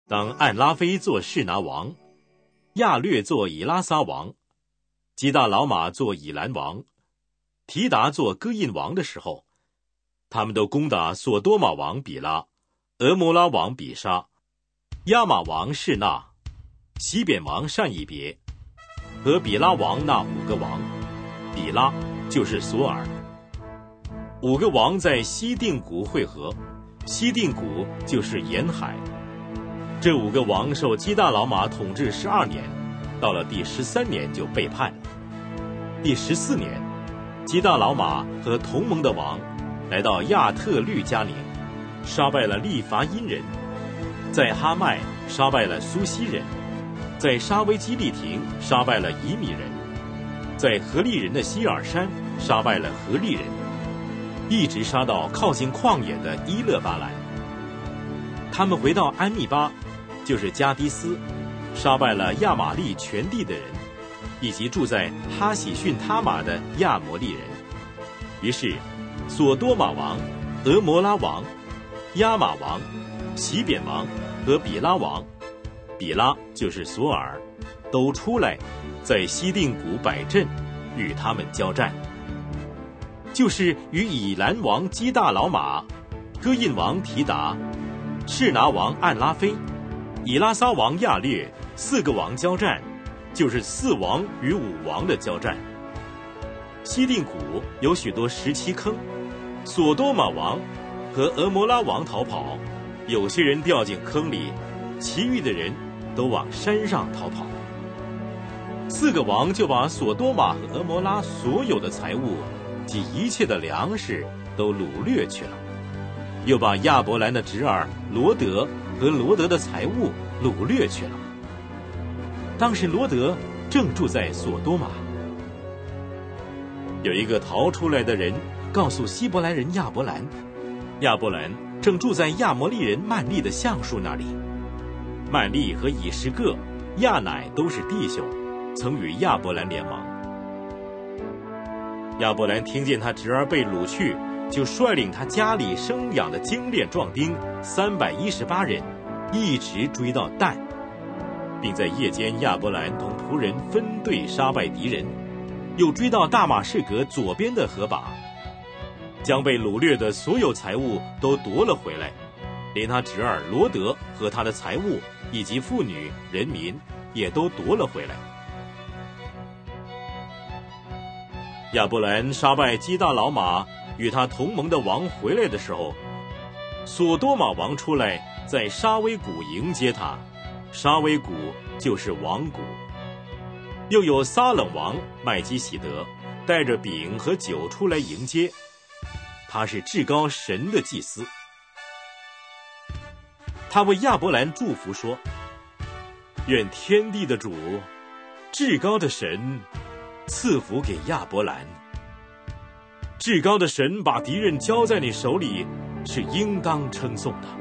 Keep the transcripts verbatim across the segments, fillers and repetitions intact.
当暗拉菲做示拿王，亚略做以拉撒王，基大老马做以兰王，提达做哥印王的时候，他们都攻打索多玛王比拉、俄摩拉王比沙、亚玛王示那、西扁王善以别和比拉王那五个王。比拉就是索尔。五个王在西定谷会合，西定谷就是沿海。这五个王受基大老马统治十二年，到了第十三年就背叛了。第十四年，基大老马和同盟的王来到亚特律加宁，杀败了利伐因人，在哈麦杀败了苏西人，在沙威基利亭杀败了以米人，在何利人的希尔山杀败了何利人，一直杀到靠近旷野的伊勒巴兰。他们回到安密巴，就是加迪斯，杀败了亚玛利全地的人，以及住在哈喜逊他玛的亚摩利人。于是索多玛王、俄摩拉王、亚玛王、西扁王和比拉王，比拉就是索尔，都出来在西定谷摆阵，与他们交战，就是与以兰王基大老马、哥印王提达、示拿王暗拉菲、以拉撒王亚略四个王交战，就是四王与五王的交战。西定谷有许多石漆坑，索多玛王和俄摩拉王逃跑，有些人掉进坑里，其余的人都往山上逃跑。四个王就把索多玛和俄摩拉所有的财物及一切的粮食都掳掠去了，又把亚伯兰的侄儿罗德和罗德的财物掳掠去了。当时罗德正住在索多玛。有一个逃出来的人告诉希伯来人亚伯兰，亚伯兰正住在亚摩利人曼利的橡树那里。曼利和以实各、亚乃都是弟兄，曾与亚伯兰联盟。亚伯兰听见他侄儿被掳去，就率领他家里生养的精练壮丁三百一十八人，一直追到但，并在夜间亚伯兰同仆人分队杀败敌人，又追到大马士革左边的河坝，将被掳掠的所有财物都夺了回来，连他侄儿罗德和他的财物以及妇女人民也都夺了回来。亚伯兰杀败基大老马与他同盟的王回来的时候，索多玛王出来在沙威谷迎接他，沙威谷就是王谷。又有撒冷王麦基洗德带着饼和酒出来迎接，他是至高神的祭司。他为亚伯兰祝福说，愿天地的主，至高的神赐福给亚伯兰。至高的神把敌人交在你手里，是应当称颂的。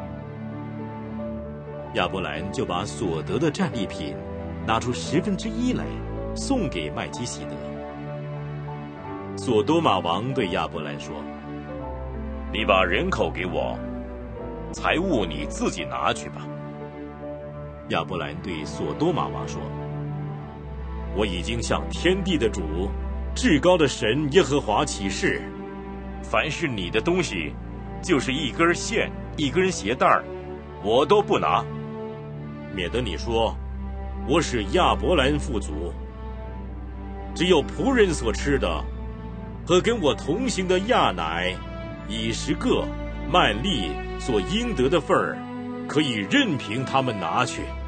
亚伯兰就把所得的战利品拿出十分之一来，送给麦基洗德。索多玛王对亚伯兰说，你把人口给我，财物你自己拿去吧。亚伯兰对索多玛王说，我已经向天地的主，至高的神耶和华起誓，凡是你的东西，就是一根线一根鞋带儿，我都不拿，免得你说我使亚伯兰富足。只有仆人所吃的和跟我同行的亚乃、以实各、曼利所应得的份儿，可以任凭他们拿去。